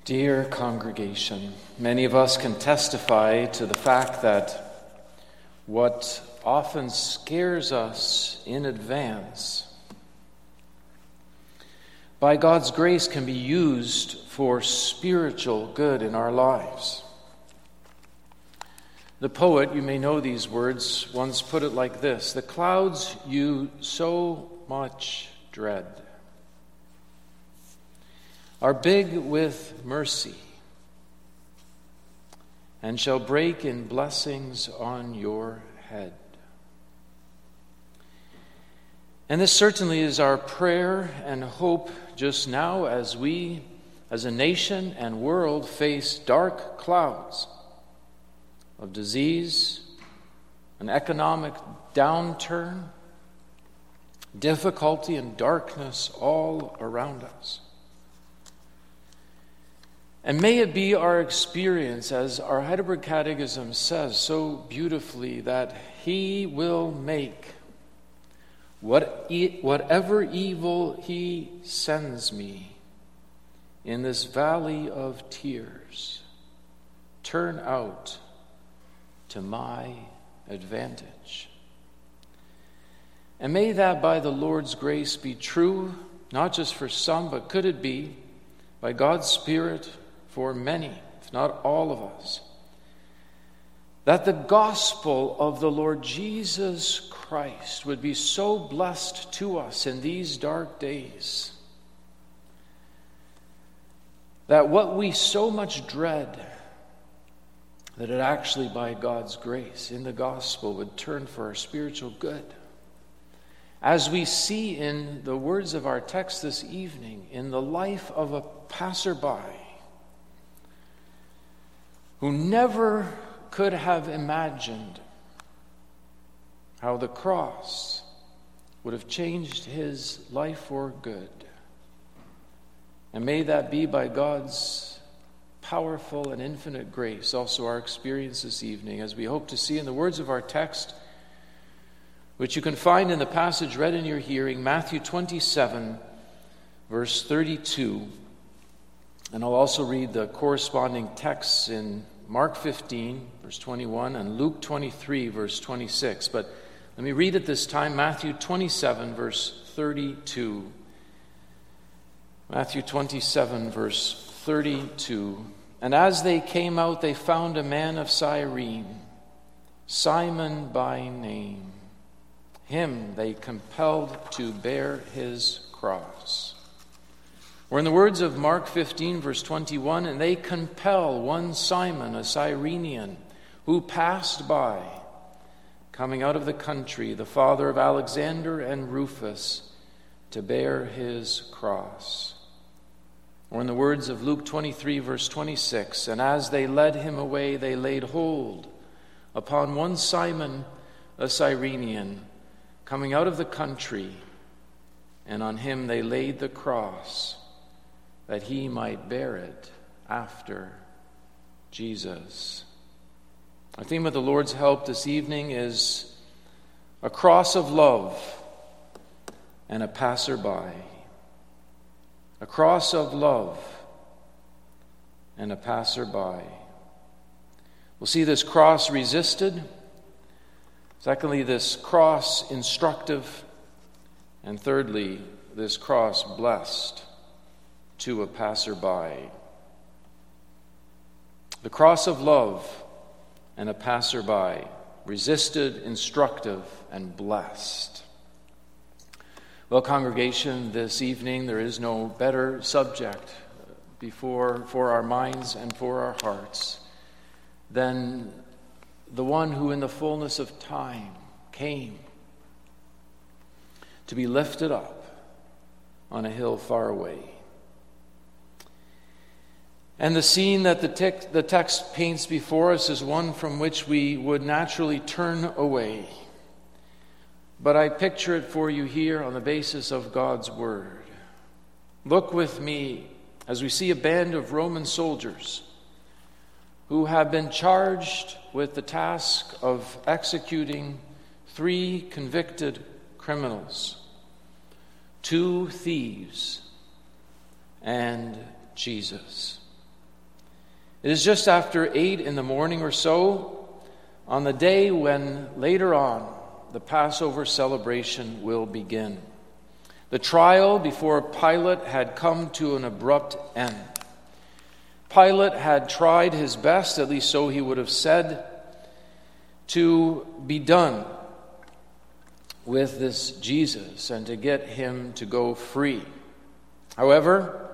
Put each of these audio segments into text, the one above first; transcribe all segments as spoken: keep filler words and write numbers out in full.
Dear congregation, many of us can testify to the fact that what often scares us in advance, by God's grace, can be used for spiritual good in our lives. The poet, you may know these words, once put it like this: the clouds you so much dread are big with mercy and shall break in blessings on your head. And this certainly is our prayer and hope just now as we, as a nation and world, face dark clouds of disease, an economic downturn, difficulty and darkness all around us. And may it be our experience, as our Heidelberg Catechism says so beautifully, that He will make what e- whatever evil He sends me in this valley of tears turn out to my advantage. And may that by the Lord's grace be true, not just for some, but could it be, by God's Spirit, for many, if not all of us, that the gospel of the Lord Jesus Christ would be so blessed to us in these dark days that what we so much dread, that it actually by God's grace in the gospel would turn for our spiritual good. As we see in the words of our text this evening, in the life of a passerby who never could have imagined how the cross would have changed his life for good. And may that be by God's powerful and infinite grace also our experience this evening, as we hope to see in the words of our text, which you can find in the passage read in your hearing, Matthew twenty-seven, verse thirty-two. And I'll also read the corresponding texts in Mark fifteen, verse twenty-one, and Luke twenty-three, verse twenty-six. But let me read at this time Matthew twenty-seven, verse thirty-two. Matthew twenty-seven, verse thirty-two. And as they came out, they found a man of Cyrene, Simon by name. Him they compelled to bear his cross. Or in the words of Mark fifteen, verse twenty-one, and they compel one Simon, a Cyrenian, who passed by, coming out of the country, the father of Alexander and Rufus, to bear his cross. Or in the words of Luke twenty-three, verse twenty-six, and as they led him away, they laid hold upon one Simon, a Cyrenian, coming out of the country, and on him they laid the cross, that he might bear it after Jesus. Our theme of the Lord's help this evening is a cross of love and a passerby. A cross of love and a passerby. We'll see this cross resisted. Secondly, this cross instructive. And thirdly, this cross blessed to a passerby. The cross of love and a passerby, resisted, instructive, and blessed. Well, congregation, this evening there is no better subject before for our minds and for our hearts than the one who in the fullness of time came to be lifted up on a hill far away. And the scene that the, te- the text paints before us is one from which we would naturally turn away. But I picture it for you here on the basis of God's Word. Look with me as we see a band of Roman soldiers who have been charged with the task of executing three convicted criminals, two thieves, and Jesus. It is just after eight in the morning or so, on the day when later on the Passover celebration will begin. The trial before Pilate had come to an abrupt end. Pilate had tried his best, at least so he would have said, to be done with this Jesus and to get him to go free. However,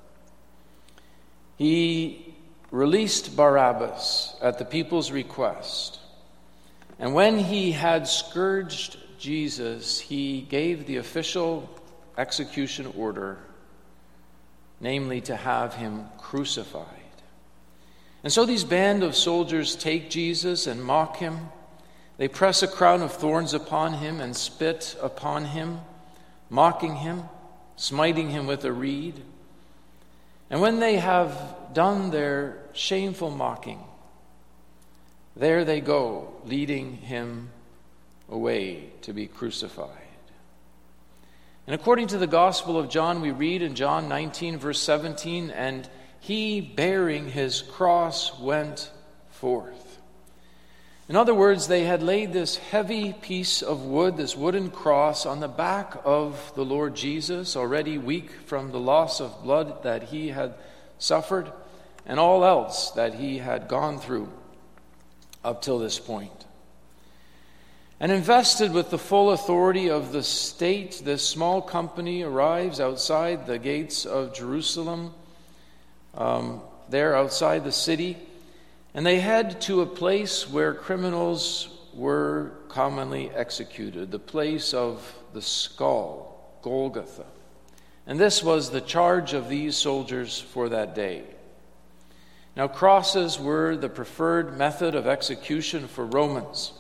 he released Barabbas at the people's request. And when he had scourged Jesus, he gave the official execution order, namely to have him crucified. And so these band of soldiers take Jesus and mock him. They press a crown of thorns upon him and spit upon him, mocking him, smiting him with a reed. And when they have done their shameful mocking, there they go, leading him away to be crucified. And according to the Gospel of John, we read in John nineteen, verse seventeen, and he, bearing his cross, went forth. In other words, they had laid this heavy piece of wood, this wooden cross, on the back of the Lord Jesus, already weak from the loss of blood that he had suffered, and all else that he had gone through up till this point. And invested with the full authority of the state, this small company arrives outside the gates of Jerusalem, um, there outside the city, and they head to a place where criminals were commonly executed, the place of the skull, Golgotha. And this was the charge of these soldiers for that day. Now, crosses were the preferred method of execution for Romans.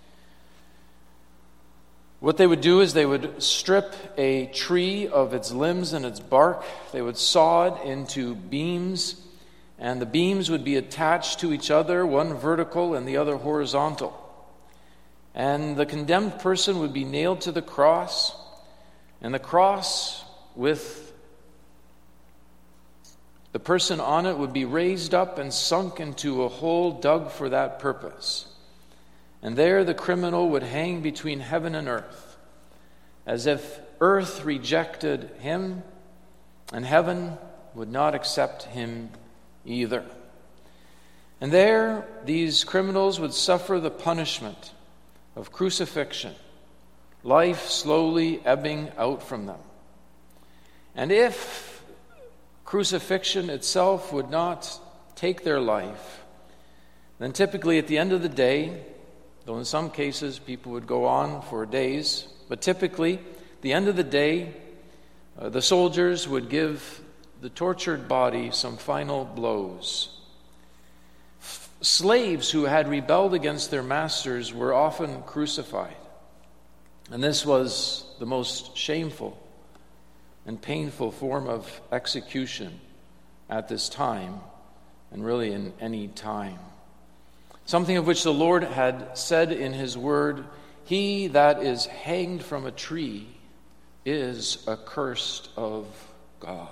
What they would do is they would strip a tree of its limbs and its bark. They would saw it into beams, and the beams would be attached to each other, one vertical and the other horizontal. And the condemned person would be nailed to the cross, and the cross with the person on it would be raised up and sunk into a hole dug for that purpose. And there the criminal would hang between heaven and earth, as if earth rejected him and heaven would not accept him either. And there these criminals would suffer the punishment of crucifixion, life slowly ebbing out from them. And if crucifixion itself would not take their life, then typically at the end of the day, though in some cases people would go on for days, but typically, at the end of the day, uh, the soldiers would give the tortured body some final blows. F- slaves who had rebelled against their masters were often crucified. And this was the most shameful and painful form of execution at this time, and really in any time. Something of which the Lord had said in his word, "He that is hanged from a tree is accursed of God."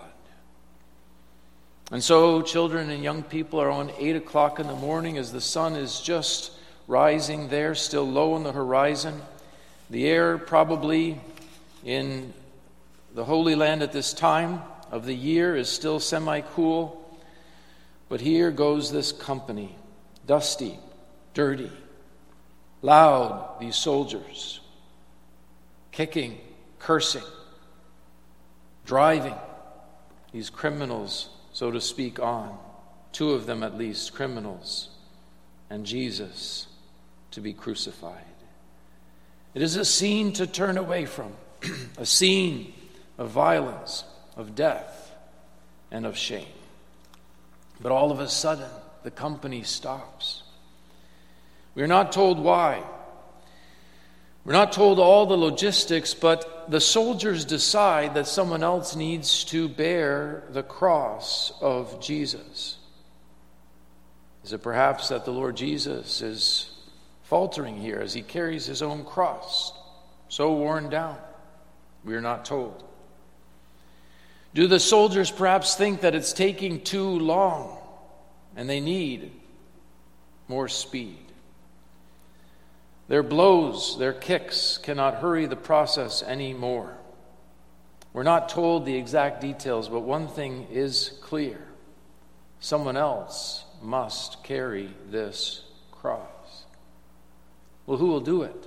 And so children and young people are on eight o'clock in the morning as the sun is just rising there, still low on the horizon. The air probably in the Holy Land at this time of the year is still semi-cool. But here goes this company, dusty, dirty, loud, these soldiers, kicking, cursing, driving these criminals, so to speak, on, two of them at least, criminals, and Jesus to be crucified. It is a scene to turn away from, a scene of violence, of death, and of shame. But all of a sudden, the company stops. We're not told why. We're not told all the logistics, but the soldiers decide that someone else needs to bear the cross of Jesus. Is it perhaps that the Lord Jesus is faltering here as he carries his own cross, so worn down? We are not told. Do the soldiers perhaps think that it's taking too long? and they need more speed. Their blows, their kicks cannot hurry the process anymore. We're not told the exact details, but one thing is clear. Someone else must carry this cross. Well, who will do it?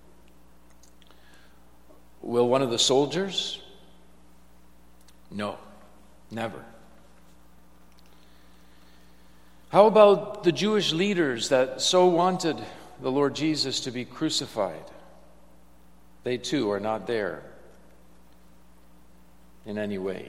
Will one of the soldiers? No, never. How about the Jewish leaders that so wanted the Lord Jesus to be crucified? They too are not there in any way.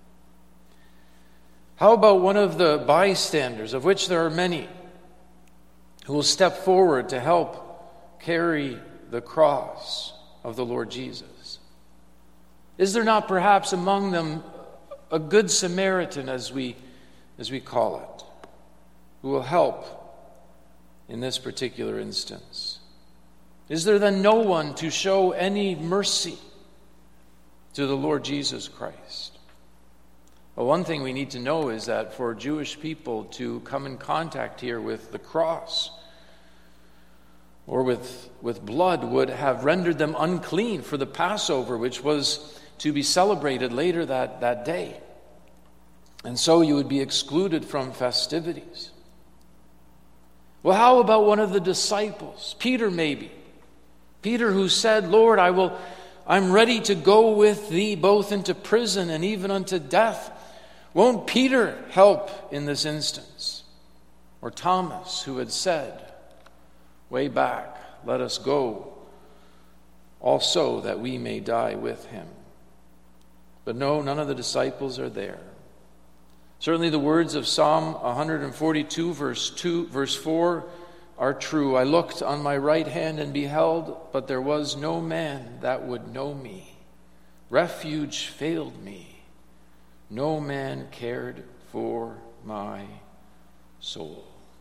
How about one of the bystanders, of which there are many, who will step forward to help carry the cross of the Lord Jesus? Is there not perhaps among them a good Samaritan, as we as we call it, who will help in this particular instance? Is there then no one to show any mercy to the Lord Jesus Christ? Well, one thing we need to know is that for Jewish people to come in contact here with the cross or with, with blood would have rendered them unclean for the Passover, which was to be celebrated later that, that day. And so you would be excluded from festivities. Well, how about one of the disciples? Peter, maybe. Peter, who said, Lord, I will, I'm ready to go with thee both into prison and even unto death. Won't Peter help in this instance? Or Thomas, who had said way back, let us go also that we may die with him. But no, none of the disciples are there. Certainly the words of Psalm one forty-two, verse two, verse four are true. I looked on my right hand and beheld, but there was no man that would know me. Refuge failed me. No man cared for my soul.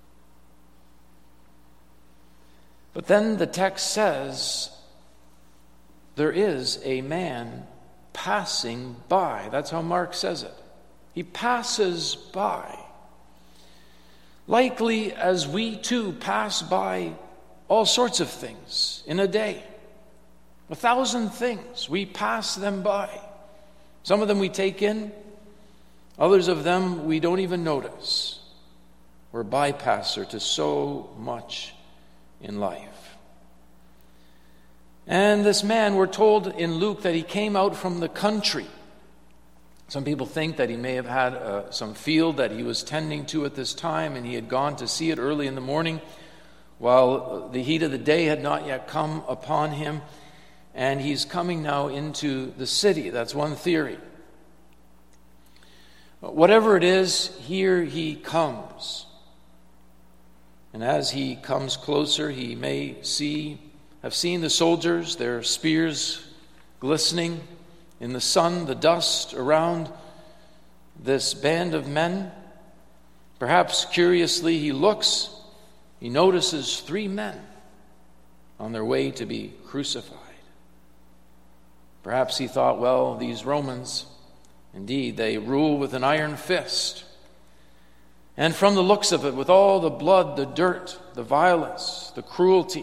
But then the text says there is a man passing by. That's how Mark says it. He passes by. Likely as we too pass by all sorts of things in a day. A thousand things. We pass them by. Some of them we take in. Others of them we don't even notice. We're a bypasser to so much in life. And this man, we're told in Luke that he came out from the country. Some people think that he may have had uh, some field that he was tending to at this time, and he had gone to see it early in the morning while the heat of the day had not yet come upon him. And he's coming now into the city. That's one theory. Whatever it is, here he comes. And as he comes closer, he may see, have seen the soldiers, their spears glistening in the sun, the dust around this band of men. Perhaps curiously he looks, he notices three men on their way to be crucified. Perhaps he thought, well, these Romans, indeed, they rule with an iron fist. And from the looks of it, with all the blood, the dirt, the violence, the cruelty,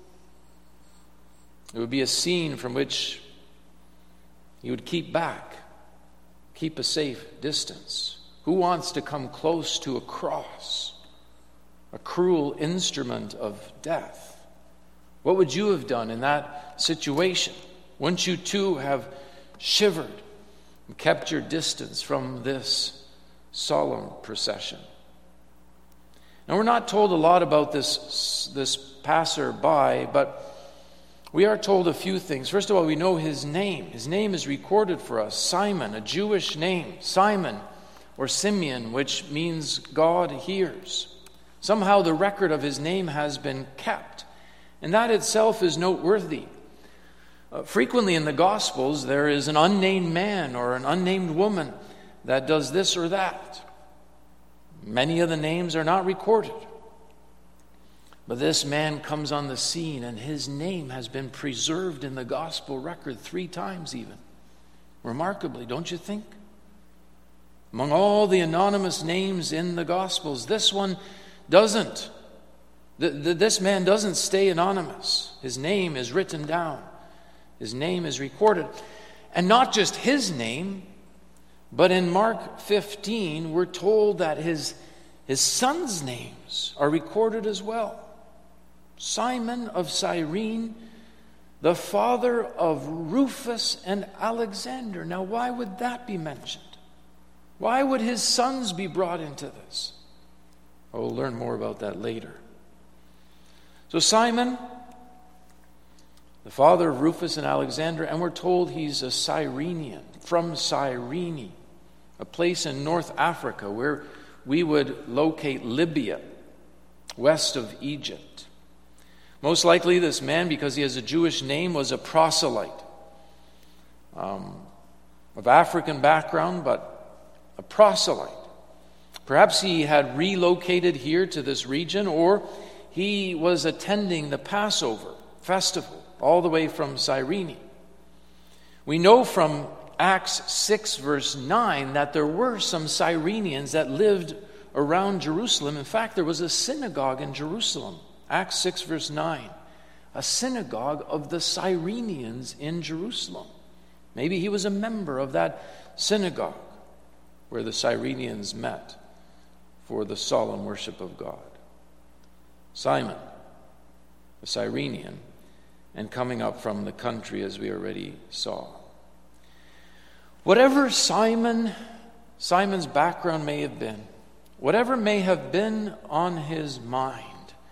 it would be a scene from which he would keep back, keep a safe distance. Who wants to come close to a cross, a cruel instrument of death? What would you have done in that situation? Wouldn't you too have shivered and kept your distance from this solemn procession? Now, we're not told a lot about this, this passerby, but we are told a few things. First of all, we know his name. His name is recorded for us, Simon, a Jewish name, Simon or Simeon, which means God hears. Somehow the record of his name has been kept, and that itself is noteworthy. Uh, frequently in the Gospels, there is an unnamed man or an unnamed woman that does this or that. Many of the names are not recorded. But this man comes on the scene, and his name has been preserved in the Gospel record three times even. Remarkably, don't you think? Among all the anonymous names in the Gospels, this one doesn't. The, the, this man doesn't stay anonymous. His name is written down. His name is recorded. And not just his name, but in Mark fifteen, we're told that his, his sons' names are recorded as well. Simon of Cyrene, the father of Rufus and Alexander. Now, why would that be mentioned? Why would his sons be brought into this? Well, we'll learn more about that later. So Simon, the father of Rufus and Alexander, and we're told he's a Cyrenian, from Cyrene, a place in North Africa where we would locate Libya, west of Egypt. Most likely this man, because he has a Jewish name, was a proselyte, um, of African background, but a proselyte. Perhaps he had relocated here to this region, or he was attending the Passover festival all the way from Cyrene. We know from Acts six verse nine that there were some Cyrenians that lived around Jerusalem. In fact, there was a synagogue in Jerusalem. Acts six verse nine. A synagogue of the Cyrenians in Jerusalem. Maybe he was a member of that synagogue where the Cyrenians met for the solemn worship of God. Simon, a Cyrenian, and coming up from the country, as we already saw. Whatever Simon, Simon's background may have been, whatever may have been on his mind,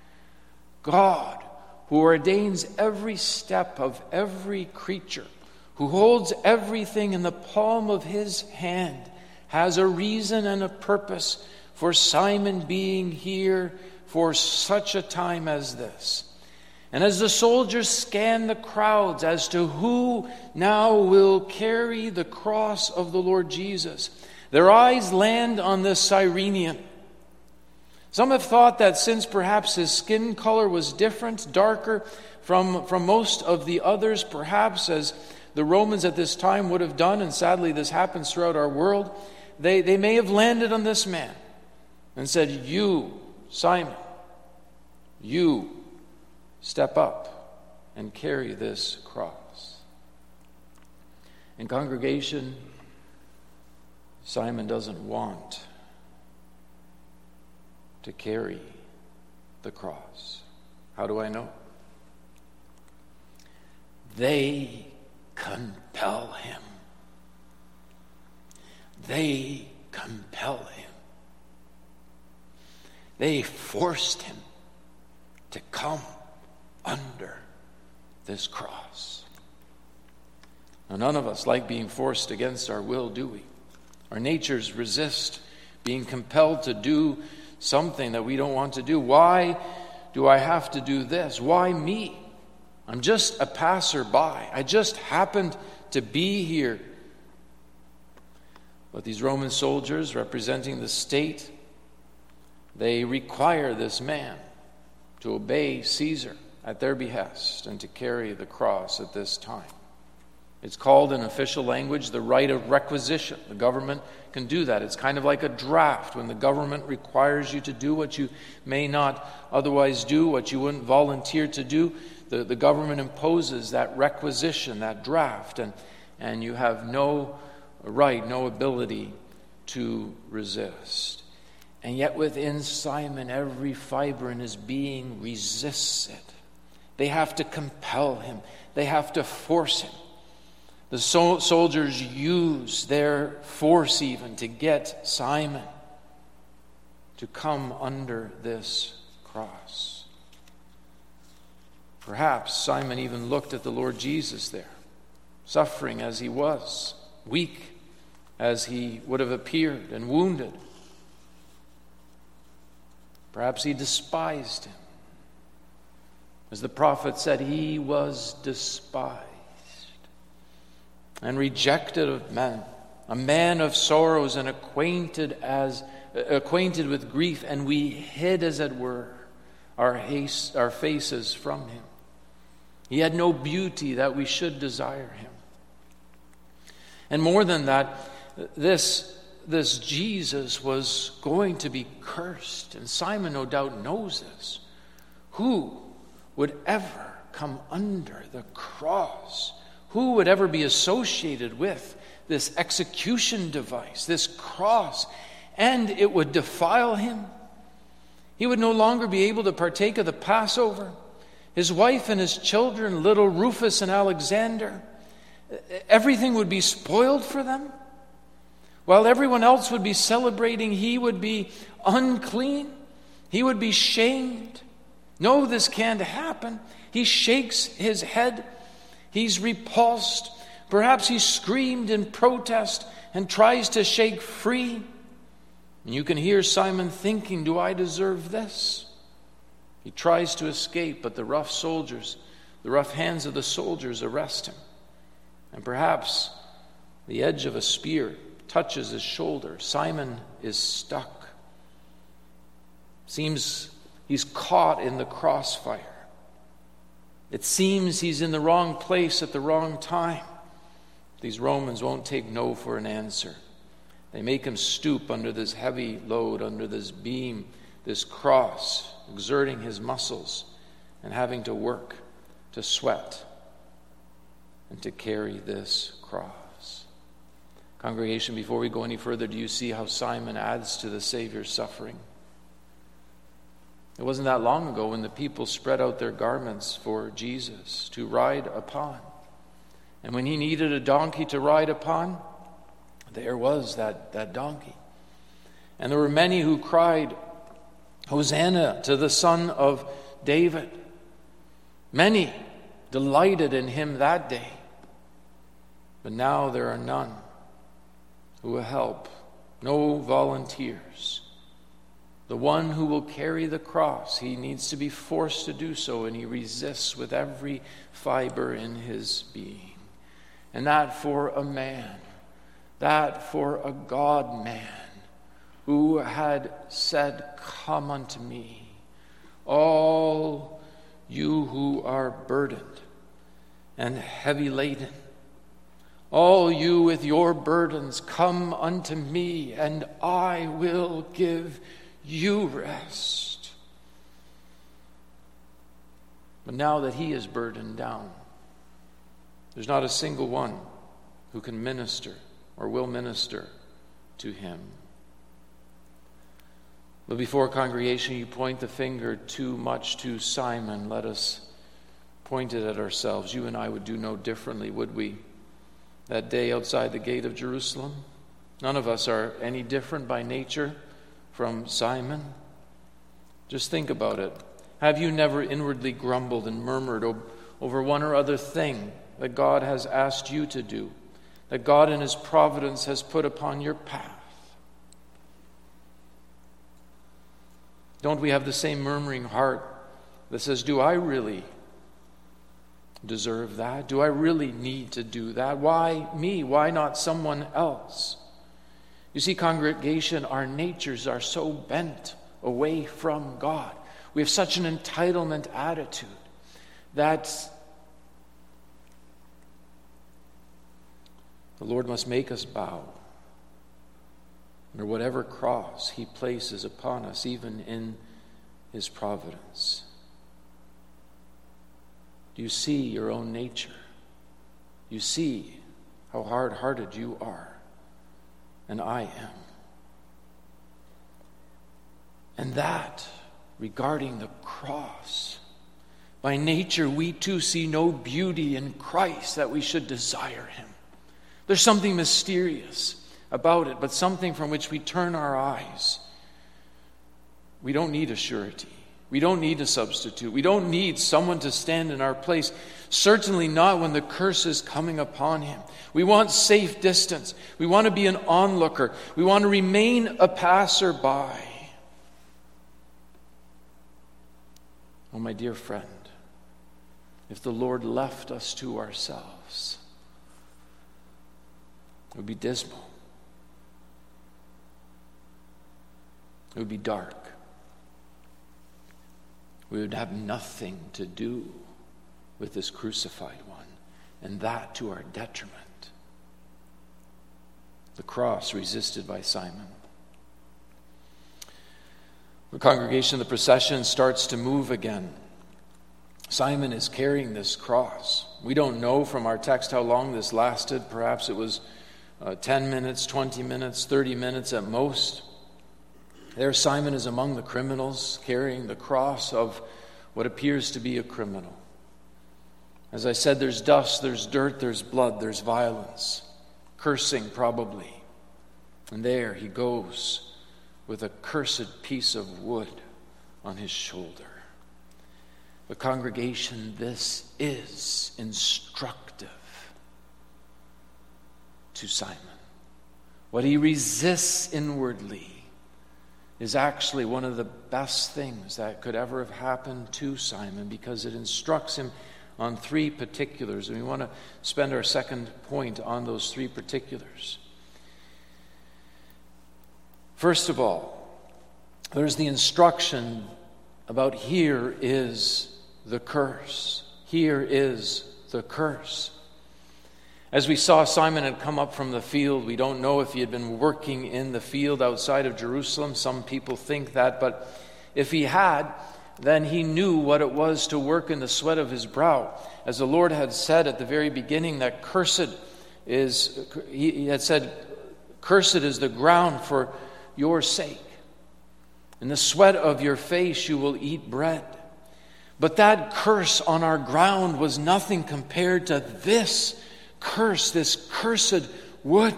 God, who ordains every step of every creature, who holds everything in the palm of his hand, has a reason and a purpose for Simon being here for such a time as this. And as the soldiers scan the crowds as to who now will carry the cross of the Lord Jesus, their eyes land on this Cyrenian. Some have thought that since perhaps his skin color was different, darker from, from most of the others, perhaps as the Romans at this time would have done, and sadly this happens throughout our world, they, they may have landed on this man and said, "You, Simon, you step up and carry this cross." In congregation, Simon doesn't want to carry the cross. How do I know? They compel him. They compel him. They forced him to come under this cross. Now, none of us like being forced against our will, do we? Our natures resist being compelled to do something that we don't want to do. Why do I have to do this? Why me? I'm just a passerby. I just happened to be here. But these Roman soldiers representing the state, they require this man to obey Caesar at their behest and to carry the cross at this time. It's called in official language the right of requisition. The government can do that. It's kind of like a draft when the government requires you to do what you may not otherwise do, what you wouldn't volunteer to do. The, the government imposes that requisition, that draft, and, and you have no right, no ability to resist. And yet within Simon, every fiber in his being resists it. They have to compel him. They have to force him. The so- soldiers use their force even to get Simon to come under this cross. Perhaps Simon even looked at the Lord Jesus there, suffering as he was, weak as he would have appeared, and wounded. Perhaps he despised him. As the prophet said, he was despised and rejected of men, a man of sorrows and acquainted as acquainted with grief, and we hid, as it were, our haste, our faces from him. He had no beauty that we should desire him. And more than that, this this Jesus was going to be cursed, and Simon no doubt knows this. Who would ever come under the cross? Who would ever be associated with this execution device, this cross? And it would defile him. He would no longer be able to partake of the Passover. His wife and his children, little Rufus and Alexander, everything would be spoiled for them. While everyone else would be celebrating, he would be unclean. He would be shamed. No, this can't happen. He shakes his head. He's repulsed. Perhaps he screamed in protest and tries to shake free. And you can hear Simon thinking, do I deserve this? He tries to escape, but the rough soldiers, the rough hands of the soldiers arrest him. And perhaps the edge of a spear touches his shoulder. Simon is stuck. Seems he's caught in the crossfire. It seems he's in the wrong place at the wrong time. These Romans won't take no for an answer. They make him stoop under this heavy load, under this beam, this cross, exerting his muscles and having to work, to sweat, and to carry this cross. Congregation, before we go any further, do you see how Simon adds to the Savior's suffering? It wasn't that long ago when the people spread out their garments for Jesus to ride upon. And when he needed a donkey to ride upon, there was that, that donkey. And there were many who cried, Hosanna to the Son of David. Many delighted in him that day. But now there are none who will help, no volunteers. The one who will carry the cross, he needs to be forced to do so, and he resists with every fiber in his being. And that for a man, that for a God-man who had said, come unto me, all you who are burdened and heavy laden, all you with your burdens, come unto me, and I will give you rest. But now that he is burdened down, there's not a single one who can minister or will minister to him. But before congregation, you point the finger too much to Simon. Let us point it at ourselves. You and I would do no differently, would we? That day outside the gate of Jerusalem, none of us are any different by nature from Simon. Just think about it. Have you never inwardly grumbled and murmured over one or other thing that God has asked you to do, that God in his providence has put upon your path? Don't we have the same murmuring heart that says, do I really deserve that? Do I really need to do that? Why me? Why not someone else? You see, congregation, our natures are so bent away from God. We have such an entitlement attitude that the Lord must make us bow under whatever cross he places upon us, even in his providence. Do you see your own nature? You see how hard-hearted you are, and I am. And that, regarding the cross, by nature we too see no beauty in Christ that we should desire him. There's something mysterious about it, but something from which we turn our eyes. We don't need a surety. We don't need a substitute. We don't need someone to stand in our place. Certainly not when the curse is coming upon him. We want safe distance. We want to be an onlooker. We want to remain a passerby. Oh, my dear friend, if the Lord left us to ourselves, it would be dismal. It would be dark. We would have nothing to do with this crucified one, and that to our detriment. the cross resisted by Simon. The congregation, the procession starts to move again. Simon is carrying this cross. We don't know from our text how long this lasted. Perhaps it was uh, ten minutes, twenty minutes, thirty minutes at most. There Simon is among the criminals, carrying the cross of what appears to be a criminal. As I said, there's dust, there's dirt, there's blood, there's violence, cursing probably. And there he goes with a cursed piece of wood on his shoulder. The congregation, this is instructive to Simon. What he resists inwardly is actually one of the best things that could ever have happened to Simon, because it instructs him on three particulars. And we want to spend our second point on those three particulars. First of all, there's the instruction about here is the curse. Here is the curse. As we saw, Simon had come up from the field. We don't know if he had been working in the field outside of Jerusalem. Some people think that, but if he had, then he knew what it was to work in the sweat of his brow. As the Lord had said at the very beginning, that cursed is, he had said, cursed is the ground for your sake. In the sweat of your face you will eat bread. But that curse on our ground was nothing compared to this curse, this cursed wood.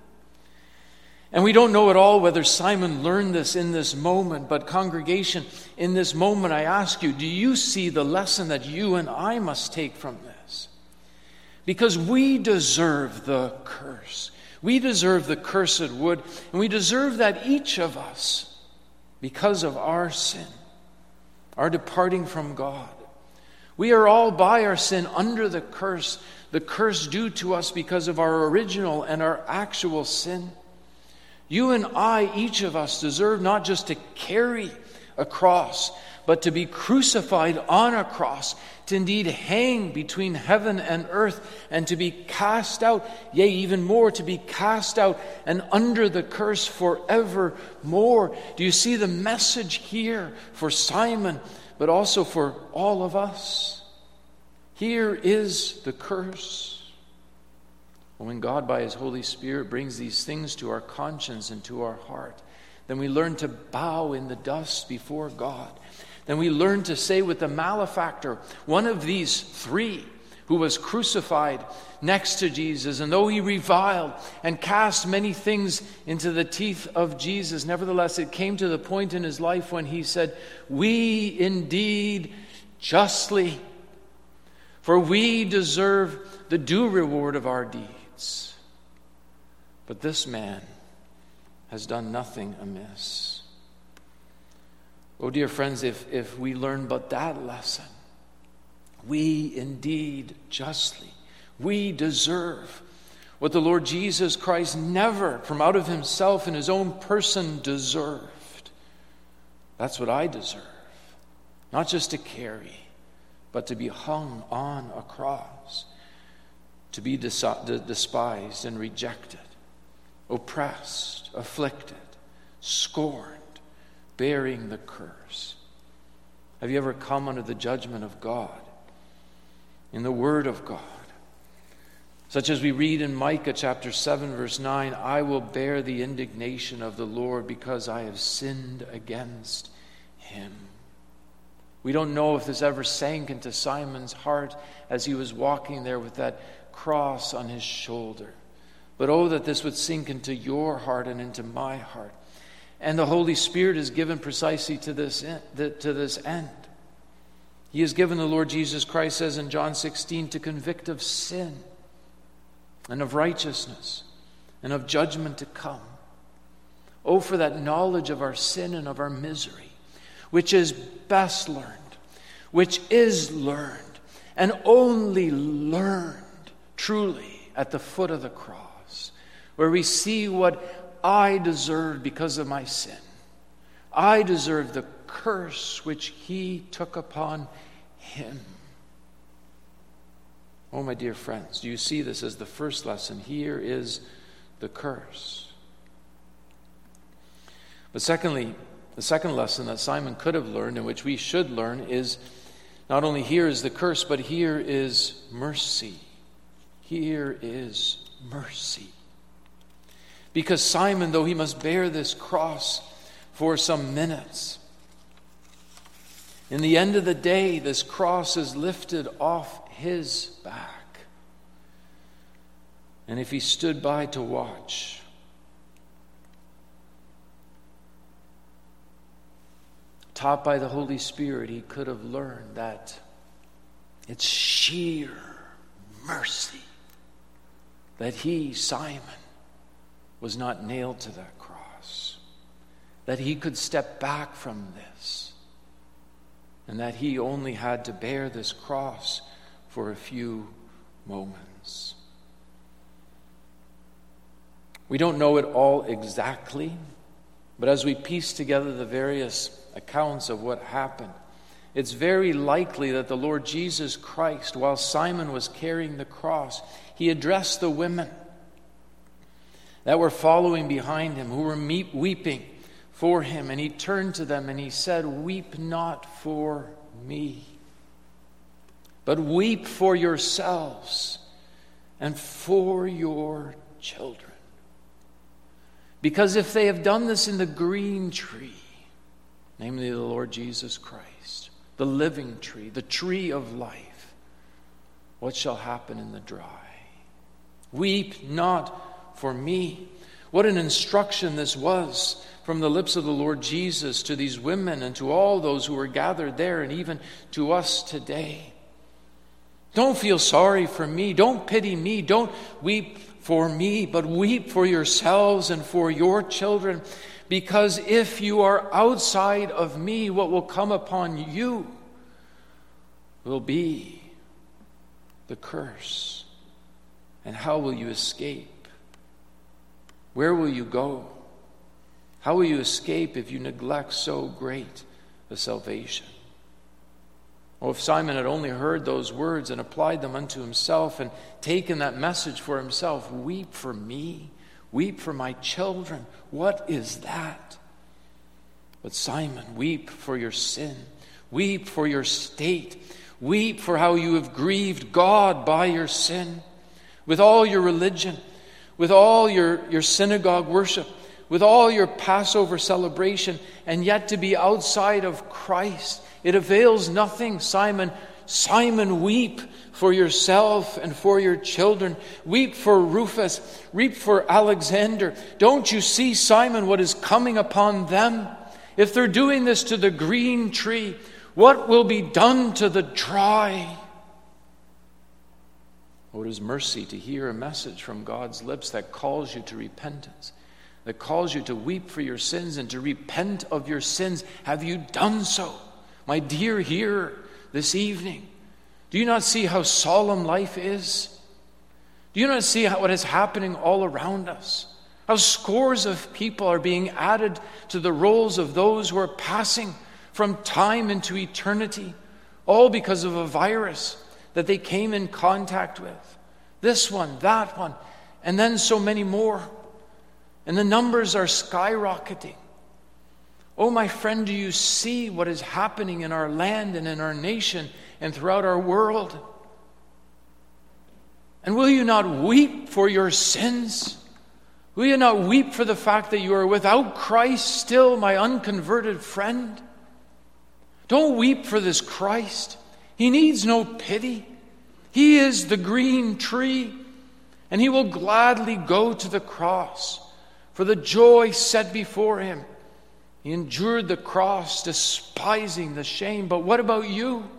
And we don't know at all whether Simon learned this in this moment, but congregation, in this moment I ask you, do you see the lesson that you and I must take from this? Because we deserve the curse. We deserve the cursed wood, and we deserve that each of us because of our sin, our departing from God. We are all by our sin under the curse, the curse due to us because of our original and our actual sin. You and I, each of us, deserve not just to carry a cross, but to be crucified on a cross, to indeed hang between heaven and earth, and to be cast out, yea, even more, to be cast out and under the curse forevermore. Do you see the message here for Simon, but also for all of us? Here is the curse. When God, by His Holy Spirit, brings these things to our conscience and to our heart, then we learn to bow in the dust before God. Then we learn to say with the malefactor, one of these three who was crucified next to Jesus, and though he reviled and cast many things into the teeth of Jesus, nevertheless it came to the point in his life when he said, "We indeed justly, for we deserve the due reward of our deeds. But this man has done nothing amiss." Oh, dear friends, if, if we learn but that lesson, we indeed justly, we deserve what the Lord Jesus Christ never, from out of himself in his own person, deserved. That's what I deserve. Not just to carry, but to be hung on a cross, to be despised and rejected, oppressed, afflicted, scorned, bearing the curse. Have you ever come under the judgment of God in the Word of God? Such as we read in Micah chapter seven, verse nine, "I will bear the indignation of the Lord because I have sinned against him." We don't know if this ever sank into Simon's heart as he was walking there with that cross on his shoulder. But oh, that this would sink into your heart and into my heart. And the Holy Spirit is given precisely to this end, to this end. He is given, the Lord Jesus Christ says in John sixteen, to convict of sin and of righteousness and of judgment to come. Oh, for that knowledge of our sin and of our misery, which is best learned, which is learned, and only learned truly at the foot of the cross, where we see what I deserved because of my sin. I deserve the curse which he took upon him. Oh, my dear friends, do you see this as the first lesson? Here is the curse. But secondly, the second lesson that Simon could have learned, and which we should learn, is not only here is the curse, but here is mercy. Here is mercy. Because Simon, though he must bear this cross for some minutes, in the end of the day, this cross is lifted off his back. And if he stood by to watch, taught by the Holy Spirit, he could have learned that it's sheer mercy that he, Simon, was not nailed to that cross, that he could step back from this, and that he only had to bear this cross for a few moments. We don't know it all exactly, but as we piece together the various accounts of what happened, it's very likely that the Lord Jesus Christ, while Simon was carrying the cross, he addressed the women that were following behind him, who were me- weeping for him, and he turned to them and he said, "Weep not for me, but weep for yourselves and for your children. Because if they have done this in the green tree," namely the Lord Jesus Christ, the living tree, the tree of life, "what shall happen in the dry? Weep not for me." What an instruction this was from the lips of the Lord Jesus to these women and to all those who were gathered there, and even to us today. Don't feel sorry for me. Don't pity me. Don't weep for me, but weep for yourselves and for your children. Because if you are outside of me, what will come upon you will be the curse. And how will you escape? Where will you go? How will you escape if you neglect so great a salvation? Oh, if Simon had only heard those words and applied them unto himself and taken that message for himself, "Weep for me, weep for my children." What is that? But Simon, weep for your sin. Weep for your state. Weep for how you have grieved God by your sin. With all your religion, with all your, your synagogue worship, with all your Passover celebration, and yet to be outside of Christ, it avails nothing. Simon, Simon, weep for yourself and for your children. Weep for Rufus. Weep for Alexander. Don't you see, Simon, what is coming upon them? If they're doing this to the green tree, what will be done to the dry? Oh, it is mercy to hear a message from God's lips that calls you to repentance, that calls you to weep for your sins and to repent of your sins. Have you done so? My dear hearer, this evening, do you not see how solemn life is? Do you not see how, what is happening all around us? How scores of people are being added to the rolls of those who are passing from time into eternity, all because of a virus that they came in contact with. This one, that one, and then so many more. And the numbers are skyrocketing. Oh, my friend, do you see what is happening in our land and in our nation and throughout our world? And will you not weep for your sins? Will you not weep for the fact that you are without Christ still, my unconverted friend? Don't weep for this Christ. He needs no pity. He is the green tree, and he will gladly go to the cross for the joy set before him. He endured the cross, despising the shame. But what about you?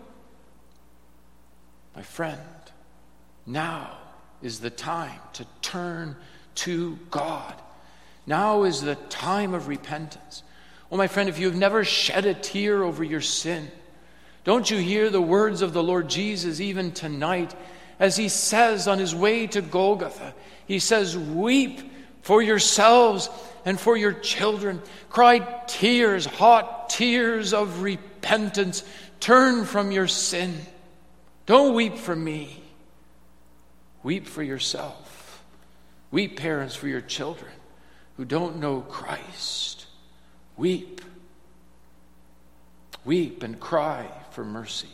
My friend, now is the time to turn to God. Now is the time of repentance. Oh, my friend, if you have never shed a tear over your sin, don't you hear the words of the Lord Jesus even tonight as he says on his way to Golgotha? He says, "Weep for yourselves and for your children. Cry tears, hot tears of repentance. Turn from your sin. Don't weep for me. Weep for yourself Weep, parents, for your children who don't know Christ. Weep. Weep and cry for mercy.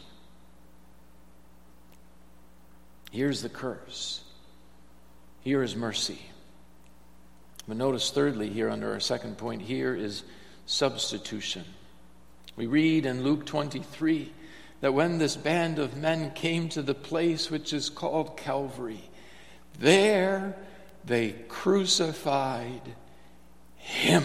Here's the curse. Here is mercy. But notice thirdly here under our second point, here is substitution. We read in Luke twenty-three that when this band of men came to the place which is called Calvary, there they crucified him.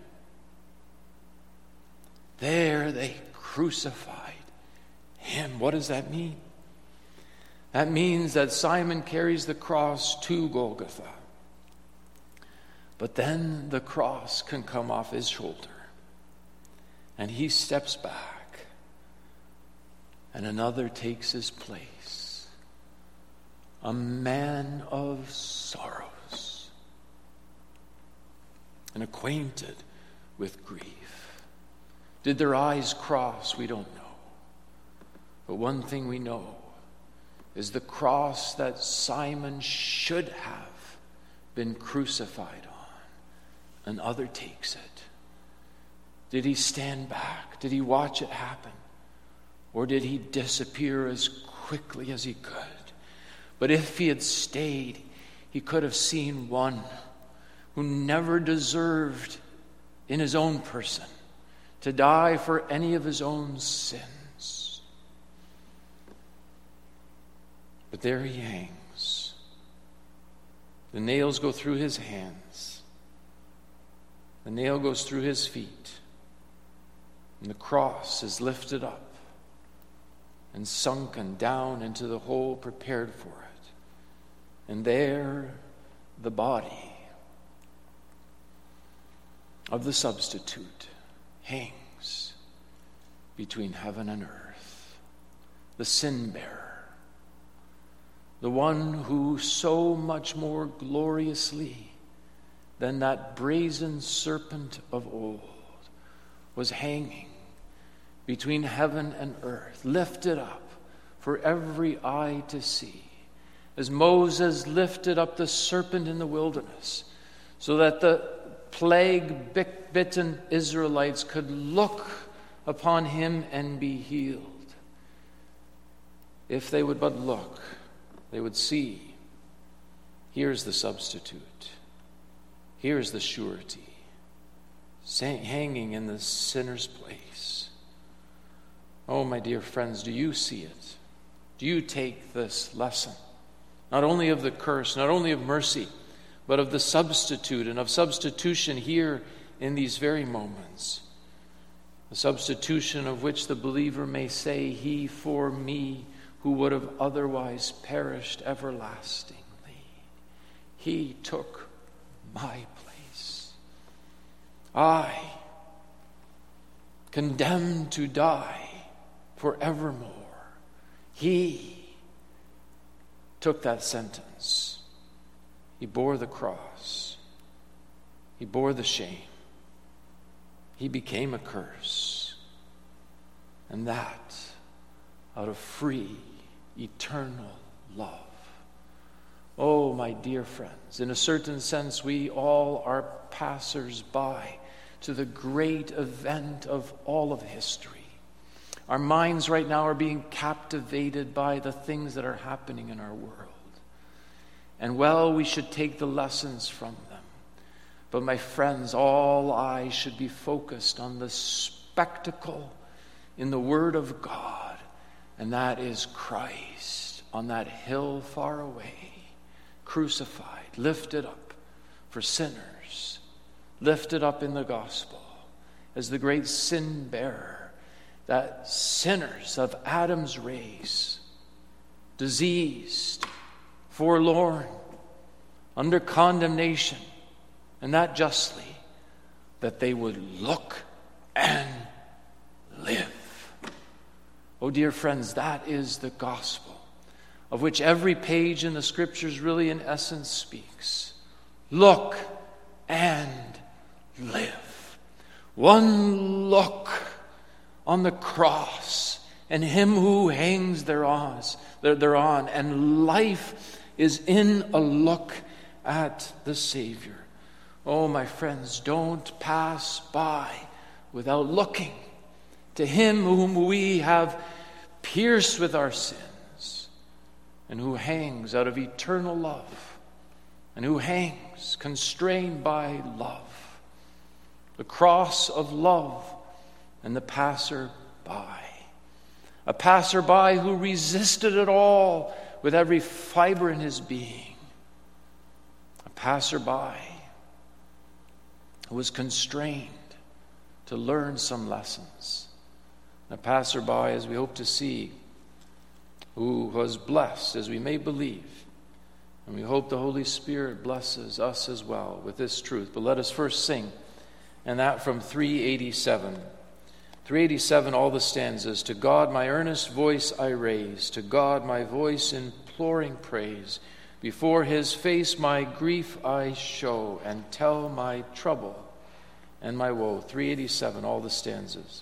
There they crucified him. What does that mean? That means that Simon carries the cross to Golgotha. But then the cross can come off his shoulder. And he steps back. And another takes his place. A man of sorrows. And acquainted with grief. Did their eyes cross? We don't know. But one thing we know is the cross that Simon should have been crucified on. Another takes it. Did he stand back? Did he watch it happen? Or did he disappear as quickly as he could? But if he had stayed, he could have seen one who never deserved in his own person to die for any of his own sins. But there he hangs. The nails go through his hands. The nail goes through his feet. And the cross is lifted up and sunken down into the hole prepared for it. And there the body of the substitute hangs between heaven and earth. The sin bearer, the one who so much more gloriously than that brazen serpent of old was hanging between heaven and earth, lifted up for every eye to see. As Moses lifted up the serpent in the wilderness, so that the plague-bitten Israelites could look upon him and be healed. If they would but look, they would see. Here's the substitute. Here's the surety. Hanging in the sinner's place. Oh, my dear friends, do you see it? Do you take this lesson? Not only of the curse, not only of mercy, but of the substitute and of substitution here in these very moments. The substitution of which the believer may say, He for me who would have otherwise perished everlastingly. He took my place. I, condemned to die forevermore, He took that sentence. He bore the cross. He bore the shame. He became a curse. And that out of free, eternal love. Oh, my dear friends, in a certain sense, we all are passers-by to the great event of all of history. Our minds right now are being captivated by the things that are happening in our world. And well, we should take the lessons from them. But my friends, all eyes should be focused on the spectacle in the Word of God, and that is Christ on that hill far away, crucified, lifted up for sinners, lifted up in the gospel as the great sin bearer, that sinners of Adam's race, diseased, forlorn, under condemnation, and that justly, that they would look and live. Oh, dear friends, that is the gospel of which every page in the Scriptures really in essence speaks. Look and live. One look on the cross and Him who hangs thereon, thereon, and life is in a look at the Savior. Oh, my friends, don't pass by without looking to him whom we have pierced with our sins, and who hangs out of eternal love, and who hangs constrained by love, the cross of love, and the passer-by. A passer-by who resisted it all with every fiber in his being. A passer-by who was constrained to learn some lessons. A passer-by, as we hope to see, who was blessed, as we may believe. And we hope the Holy Spirit blesses us as well with this truth. But let us first sing, and that from three eighty-seven. three eighty-seven, all the stanzas. To God my earnest voice I raise, to God my voice imploring praise. Before his face my grief I show, and tell my trouble and my woe. three eighty-seven, all the stanzas.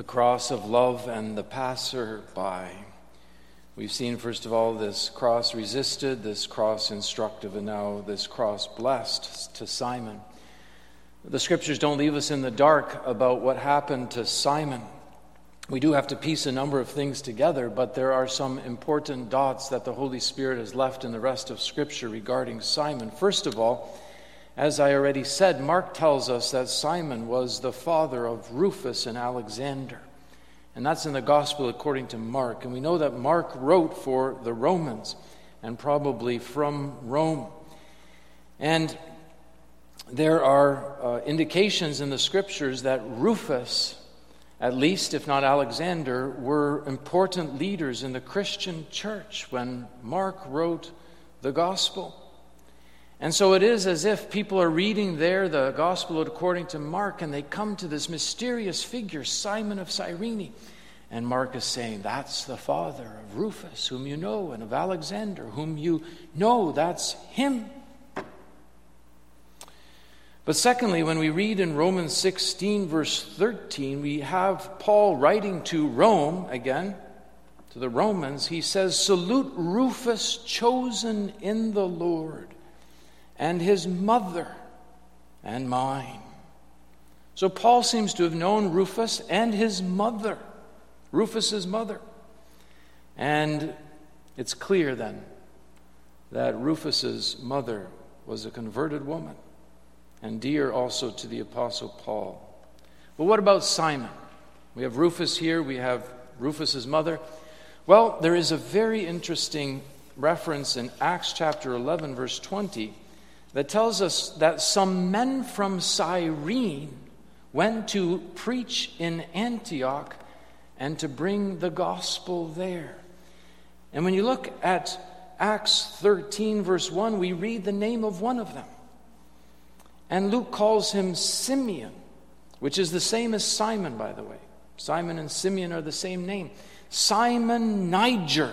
cross of love and the passer-by. We've seen, first of all, this cross resisted, this cross instructive, and now this cross blessed to Simon. The scriptures don't leave us in the dark about what happened to Simon. We do have to piece a number of things together, but there are some important dots that the Holy Spirit has left in the rest of Scripture regarding Simon. First of all, as I already said, Mark tells us that Simon was the father of Rufus and Alexander. And that's in the Gospel according to Mark. And we know that Mark wrote for the Romans, and probably from Rome. And there are uh, indications in the Scriptures that Rufus, at least if not Alexander, were important leaders in the Christian church when Mark wrote the Gospel. And so it is as if people are reading there the Gospel according to Mark, and they come to this mysterious figure, Simon of Cyrene. And Mark is saying, that's the father of Rufus, whom you know, and of Alexander, whom you know. That's him. But secondly, when we read in Romans sixteen, verse thirteen, we have Paul writing to Rome, again, to the Romans. He says, "Salute Rufus, chosen in the Lord, and his mother and mine." So Paul seems to have known Rufus and his mother, Rufus's mother. And it's clear then that Rufus's mother was a converted woman, and dear also to the Apostle Paul. But what about Simon? We have Rufus here, we have Rufus's mother. Well, there is a very interesting reference in Acts chapter eleven, verse twenty, that tells us that some men from Cyrene went to preach in Antioch and to bring the gospel there. And when you look at Acts thirteen, verse one, we read the name of one of them. And Luke calls him Simeon, which is the same as Simon, by the way. Simon and Simeon are the same name. Simon Niger,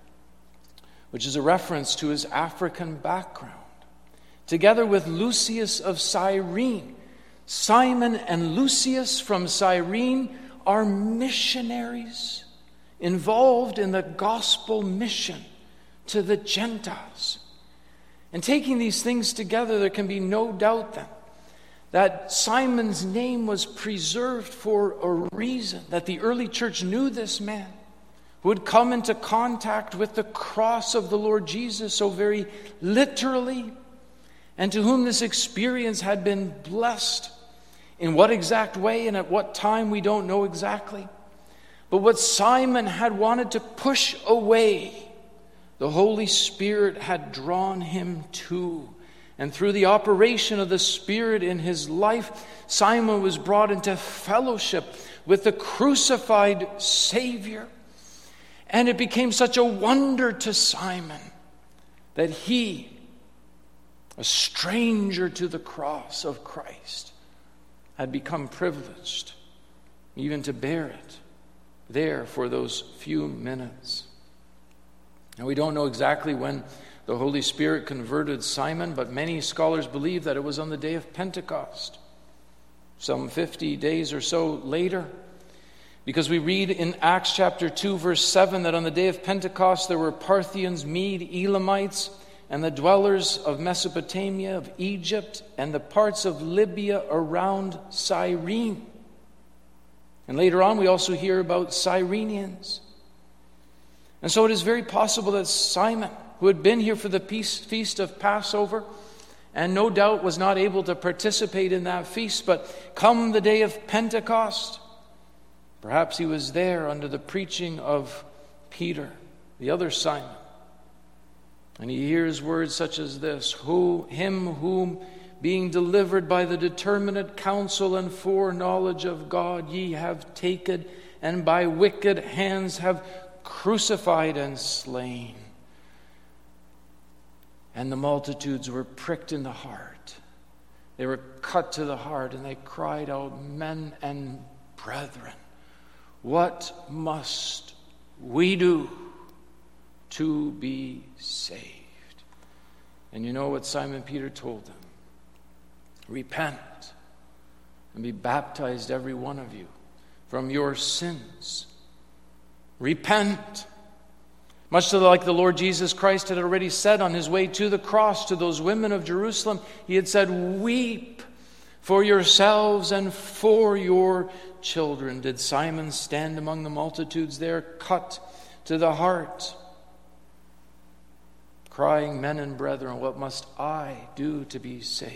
which is a reference to his African background. Together with Lucius of Cyrene. Simon and Lucius from Cyrene are missionaries involved in the gospel mission to the Gentiles. And taking these things together, there can be no doubt then that Simon's name was preserved for a reason, that the early church knew this man who had come into contact with the cross of the Lord Jesus so very literally, and to whom this experience had been blessed. In what exact way and at what time, we don't know exactly. But what Simon had wanted to push away, the Holy Spirit had drawn him to. And through the operation of the Spirit in his life, Simon was brought into fellowship with the crucified Savior. And it became such a wonder to Simon that he, a stranger to the cross of Christ, had become privileged even to bear it there for those few minutes. Now, we don't know exactly when the Holy Spirit converted Simon, but many scholars believe that it was on the day of Pentecost, some fifty days or so later. Because we read in Acts chapter two, verse seven, that on the day of Pentecost there were Parthians, Mede, Elamites, and the dwellers of Mesopotamia, of Egypt, and the parts of Libya around Cyrene. And later on we also hear about Cyrenians. And so it is very possible that Simon, who had been here for the feast of Passover, and no doubt was not able to participate in that feast, but come the day of Pentecost, perhaps he was there under the preaching of Peter, the other Simon. And he hears words such as this: Who, him whom, being delivered by the determinate counsel and foreknowledge of God, ye have taken, and by wicked hands have crucified and slain. And the multitudes were pricked in the heart. They were cut to the heart, and they cried out, Men and brethren, what must we do to be saved? And you know what Simon Peter told them? Repent and be baptized, every one of you, from your sins. Repent. Much like the Lord Jesus Christ had already said on his way to the cross to those women of Jerusalem, he had said, weep for yourselves and for your children. Did Simon stand among the multitudes there, cut to the heart, crying, men and brethren, what must I do to be saved?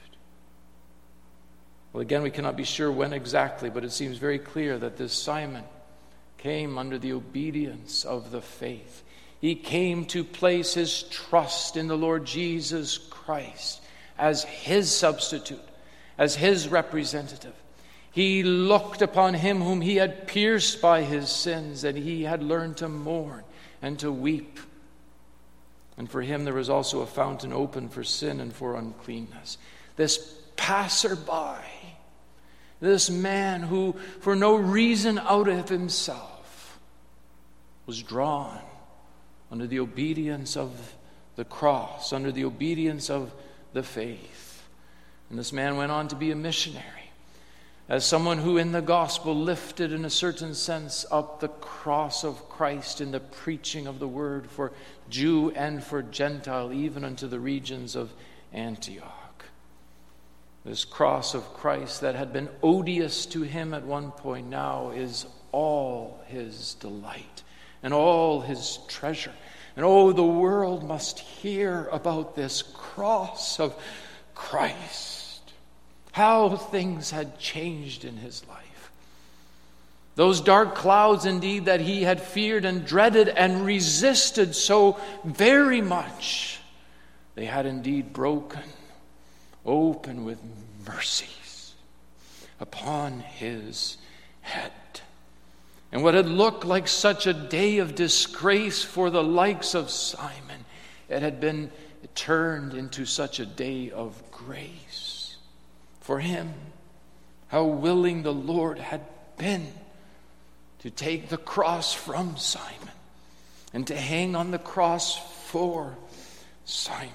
Well, again, we cannot be sure when exactly, but it seems very clear that this Simon came under the obedience of the faith. He came to place his trust in the Lord Jesus Christ as his substitute, as his representative. He looked upon him whom he had pierced by his sins, and he had learned to mourn and to weep. And for him there was also a fountain open for sin and for uncleanness. This passerby, this man who, for no reason out of himself, was drawn under the obedience of the cross, under the obedience of the faith. And this man went on to be a missionary, as someone who in the gospel lifted in a certain sense up the cross of Christ in the preaching of the word for Jew and for Gentile, even unto the regions of Antioch. This cross of Christ that had been odious to him at one point now is all his delight and all his treasure. And oh, the world must hear about this cross of Christ. How things had changed in his life. Those dark clouds indeed that he had feared and dreaded and resisted so very much, they had indeed broken open with mercies upon his head. And what had looked like such a day of disgrace for the likes of Simon, it had been turned into such a day of grace for him. How willing the Lord had been to take the cross from Simon and to hang on the cross for Simon.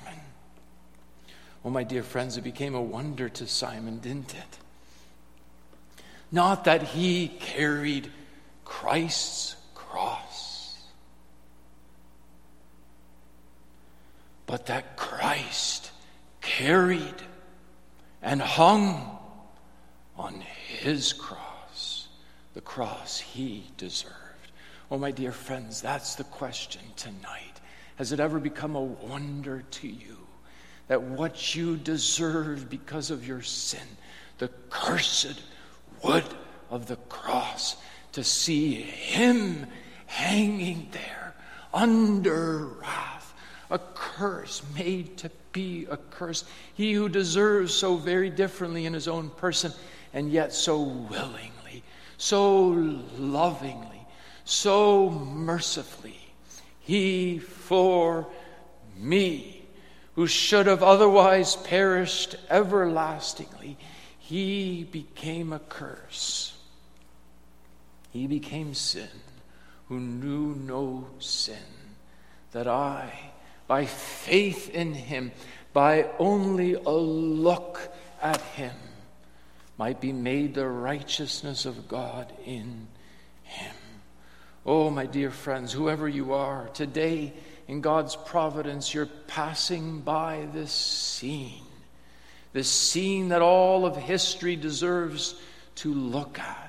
Oh, my dear friends, it became a wonder to Simon, didn't it? Not that he carried Christ's cross, but that Christ carried and hung on his cross, the cross he deserved. Oh, my dear friends, that's the question tonight. Has it ever become a wonder to you that what you deserve because of your sin, the cursed wood of the cross, to see him hanging there under wrath, a curse made to be a curse, he who deserves so very differently in his own person, and yet so willingly, so lovingly, so mercifully, he for me, who should have otherwise perished everlastingly, he became a curse. He became sin, who knew no sin, that I, by faith in him, by only a look at him, might be made the righteousness of God in him. Oh, my dear friends, whoever you are, today in God's providence, you're passing by this scene, this scene that all of history deserves to look at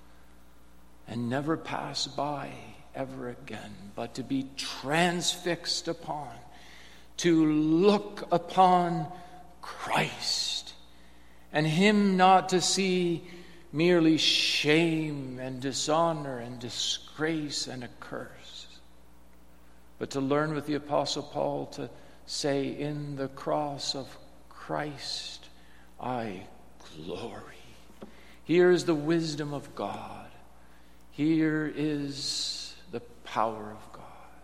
and never pass by ever again, but to be transfixed upon, to look upon Christ, and him not to see merely shame and dishonor and disgrace and a curse, but to learn with the Apostle Paul to say, in the cross of Christ I glory. Here is the wisdom of God. Here is the power of God.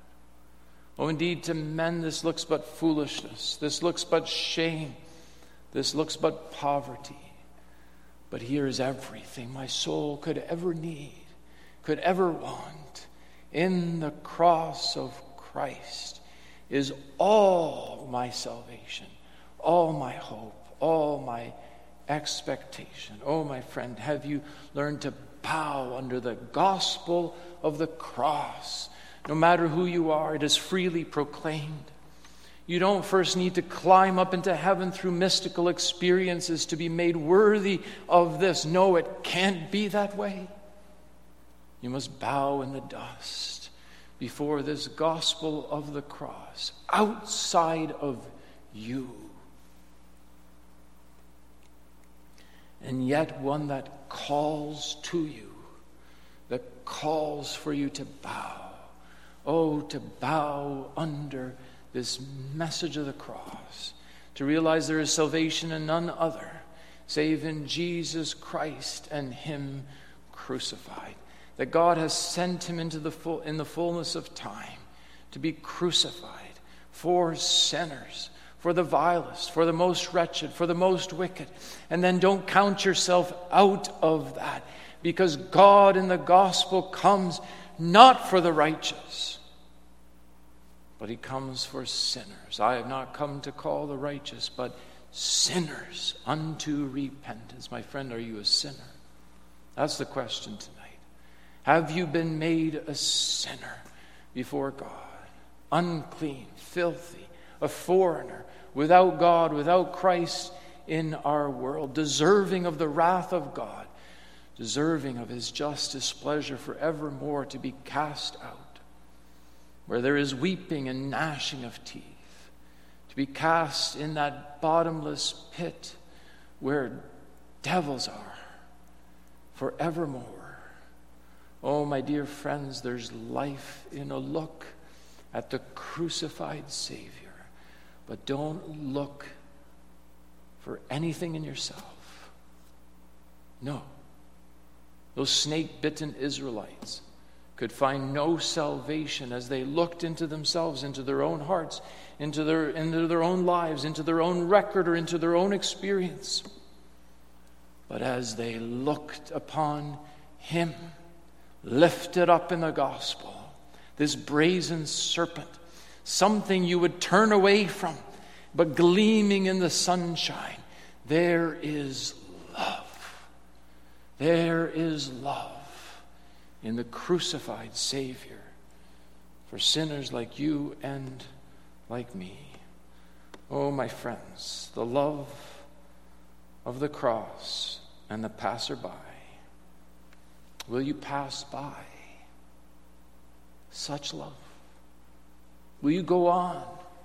Oh, indeed, to men this looks but foolishness. This looks but shame. This looks but poverty. But here is everything my soul could ever need, could ever want. In the cross of Christ is all my salvation, all my hope, all my expectation. Oh, my friend, have you learned to bow under the gospel of the cross? No matter who you are, it is freely proclaimed. You don't first need to climb up into heaven through mystical experiences to be made worthy of this. No, it can't be that way. You must bow in the dust before this gospel of the cross, outside of you. And yet one that calls to you, that calls for you to bow. Oh, to bow under this message of the cross, to realize there is salvation in none other save in Jesus Christ and Him crucified. That God has sent Him into the full, in the fullness of time to be crucified for sinners, for the vilest, for the most wretched, for the most wicked. And then don't count yourself out of that, because God in the gospel comes not for the righteous, but He comes for sinners. I have not come to call the righteous, but sinners unto repentance. My friend, are you a sinner? That's the question tonight. Have you been made a sinner before God? Unclean, filthy, a foreigner, without God, without Christ in our world, deserving of the wrath of God, deserving of His just displeasure forevermore, to be cast out, where there is weeping and gnashing of teeth, to be cast in that bottomless pit where devils are forevermore. Oh, my dear friends, there's life in a look at the crucified Savior. But don't look for anything in yourself. No. Those snake-bitten Israelites could find no salvation as they looked into themselves, into their own hearts, into their, into their own lives, into their own record, or into their own experience. But as they looked upon Him, lifted up in the gospel, this brazen serpent, something you would turn away from, but gleaming in the sunshine, there is love. There is love in the crucified Savior for sinners like you and like me. Oh, my friends, the love of the cross and the passerby. Will you pass by such love? Will you go on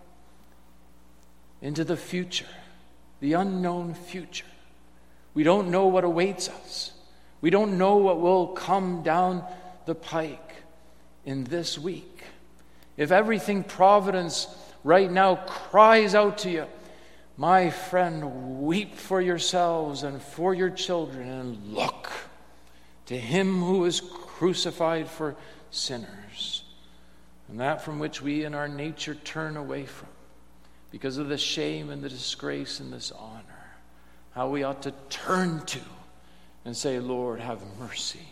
into the future, the unknown future? We don't know what awaits us. We don't know what will come down the pike in this week. If everything Providence right now cries out to you, my friend, weep for yourselves and for your children, and look to Him who is crucified for sinners, and that from which we in our nature turn away from because of the shame and the disgrace and this honor. How we ought to turn to and say, Lord, have mercy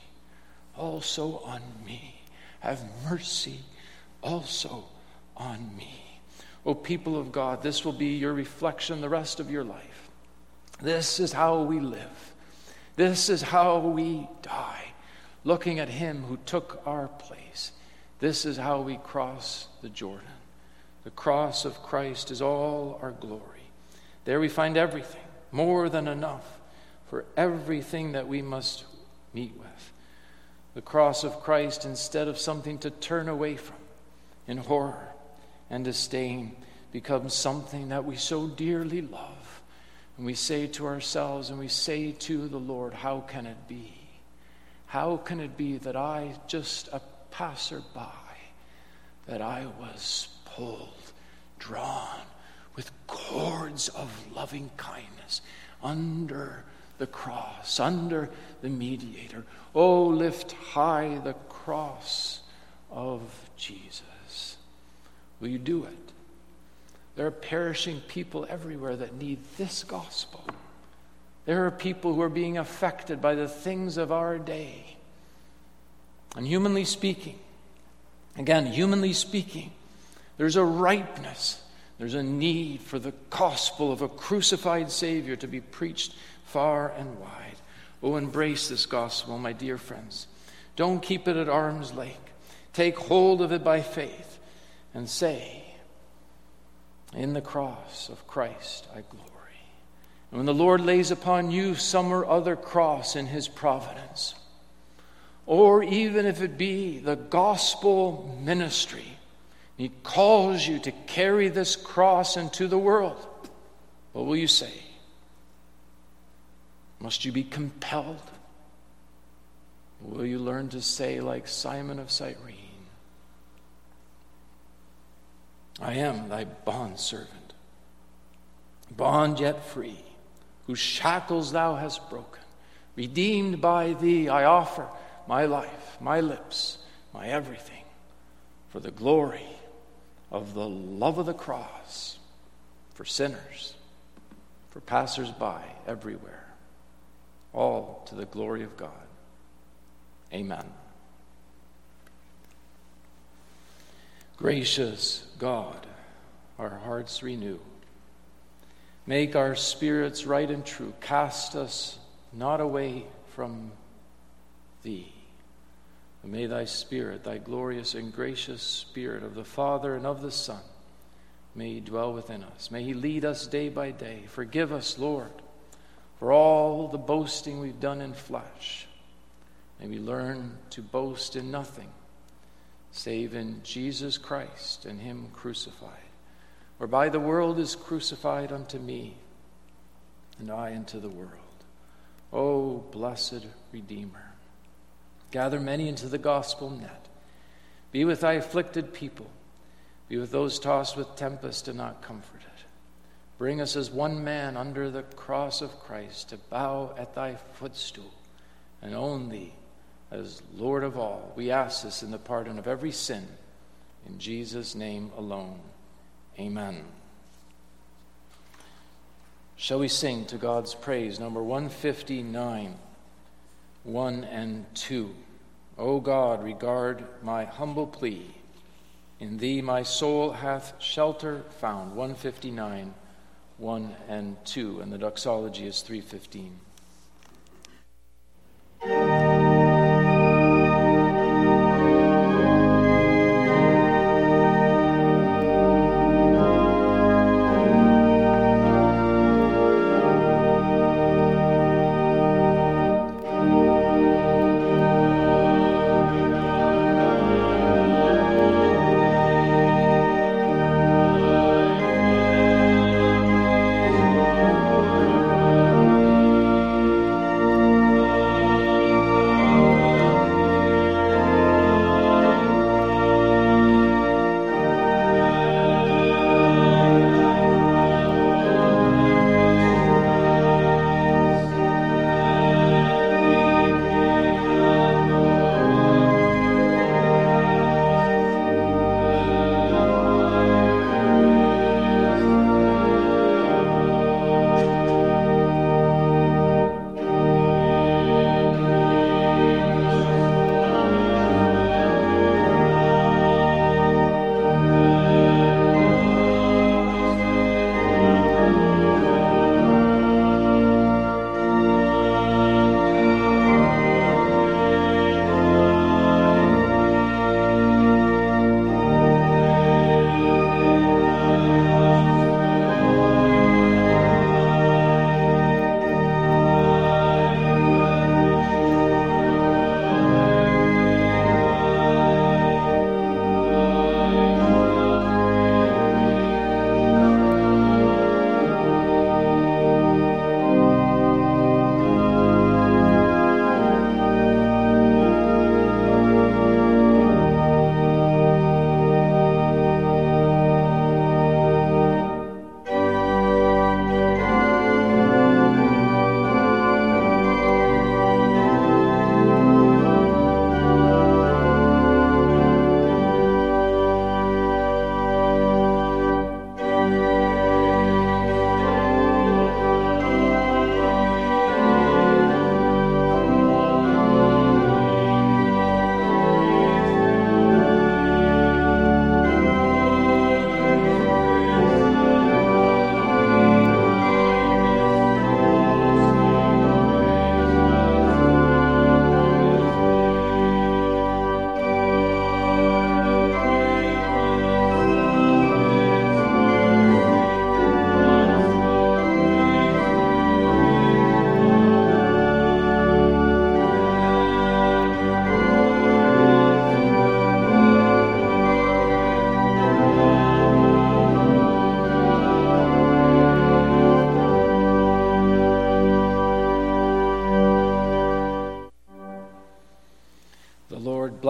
also on me. Have mercy also on me. O people of God, this will be your reflection the rest of your life. This is how we live. This is how we die, looking at Him who took our place. This is how we cross the Jordan. The cross of Christ is all our glory. There we find everything, more than enough for everything that we must meet with. The cross of Christ, instead of something to turn away from in horror and disdain, becomes something that we so dearly love. And we say to ourselves, and we say to the Lord, how can it be? How can it be that I, just a passerby, that I was pulled, drawn with cords of loving kindness under the cross, under the mediator? Oh, lift high the cross of Jesus. Will you do it? There are perishing people everywhere that need this gospel. There are people who are being affected by the things of our day. And humanly speaking, again, humanly speaking, there's a ripeness, There's a need for the gospel of a crucified Savior to be preached far and wide. Oh, embrace this gospel, my dear friends. Don't keep it at arm's length. Take hold of it by faith and say, in the cross of Christ I glory. And when the Lord lays upon you some or other cross in his providence, or even if it be the gospel ministry, he calls you to carry this cross into the world, what will you say? Must you be compelled? Will you learn to say like Simon of Cyrene, I am thy bondservant, bond yet free, whose shackles thou hast broken. Redeemed by thee, I offer my life, my lips, my everything, for the glory of the love of the cross, for sinners, for passers-by everywhere, all to the glory of God. Amen. Gracious God, our hearts renew. Make our spirits right and true. Cast us not away from thee. But may thy Spirit, thy glorious and gracious Spirit of the Father and of the Son, may he dwell within us. May he lead us day by day. Forgive us, Lord, for all the boasting we've done in flesh. May we learn to boast in nothing save in Jesus Christ and him crucified. Whereby the world is crucified unto me, and I unto the world. O blessed Redeemer, gather many into the gospel net. Be with thy afflicted people. Be with those tossed with tempest and not comforted. Bring us as one man under the cross of Christ to bow at thy footstool and own thee as Lord of all. We ask this in the pardon of every sin. In Jesus' name alone. Amen. Shall we sing to God's praise? Number one fifty-nine, one and two. O God, regard my humble plea. In thee my soul hath shelter found. one fifty-nine, one and two. And the doxology is three fifteen.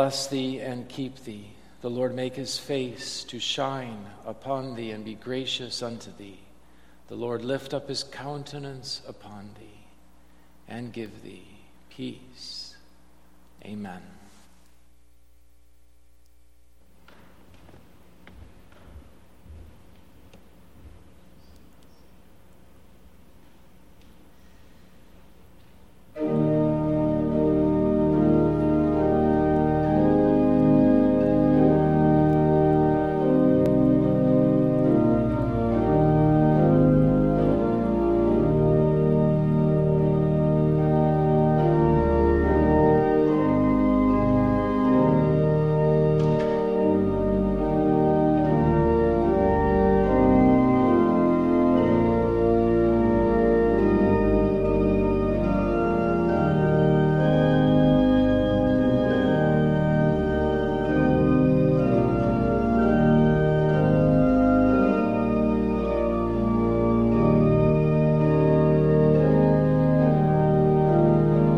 bless thee and keep thee. The Lord make his face to shine upon thee and be gracious unto thee. The Lord lift up his countenance upon thee and give thee peace. Amen.